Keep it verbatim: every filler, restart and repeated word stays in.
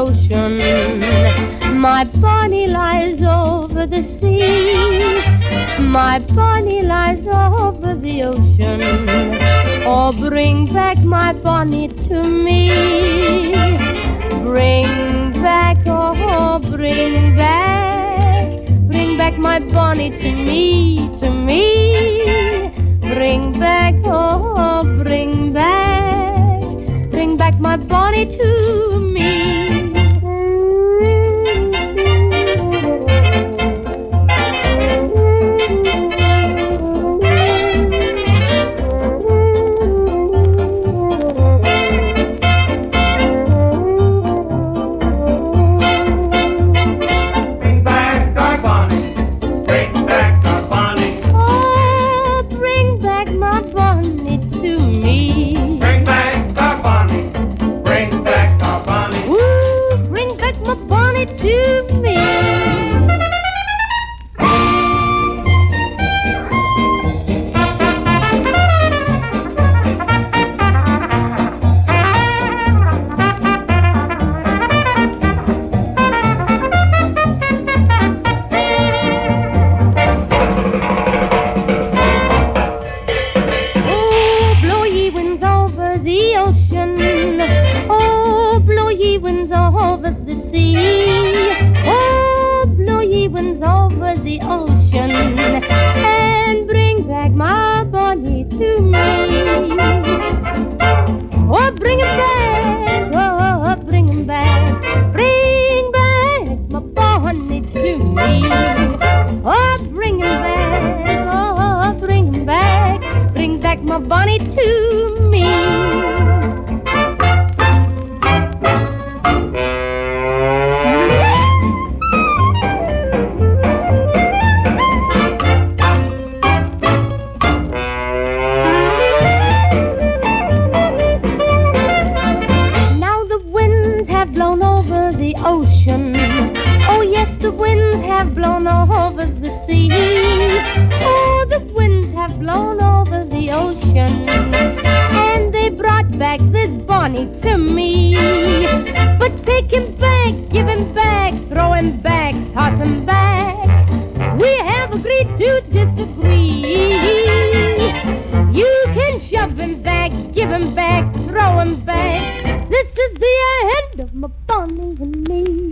ocean. My Bonnie lies over the sea. My Bonnie lies over the ocean. Oh, bring back my Bonnie to me. Bring back, oh, bring back. Bring back my Bonnie to me, to me. Bring back, oh, bring back. Bring back my Bonnie to me. Oh, blow ye winds over the sea. Oh, blow ye winds over the ocean, and bring back my Bonnie to me. Oh, bring him back, oh, bring him back. Bring back my Bonnie to me. Oh, bring him back, oh, bring him back. Bring back my Bonnie to me. Blown over the ocean. Oh yes, the winds have blown over the sea. Oh, the winds have blown over the ocean, and they brought back this Bonnie to me. But take him back, give him back, throw him back, toss him back. We have agreed to disagree. You can shove him back, give him back, throw him back. This is the end of my Bonnie and me.